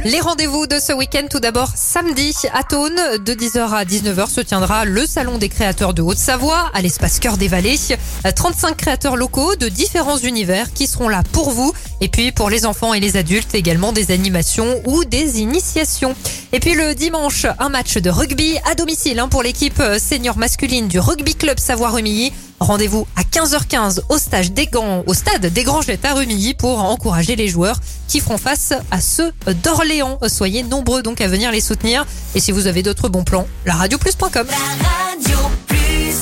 Les rendez-vous de ce week-end, tout d'abord samedi à Thônes, de 10h à 19h se tiendra le Salon des créateurs de Haute-Savoie à l'espace Cœur des Vallées. 35 créateurs locaux de différents univers qui seront là pour vous. Et puis pour les enfants et les adultes également des animations ou des initiations. Et puis le dimanche, un match de rugby à domicile pour l'équipe senior masculine du Rugby Club Savoie-Rumilly. Rendez-vous à 15h15 au stade des Grangettes à Rumilly pour encourager les joueurs qui feront face à ceux d'Orléans. Soyez nombreux donc à venir les soutenir. Et si vous avez d'autres bons plans, laradioplus.com.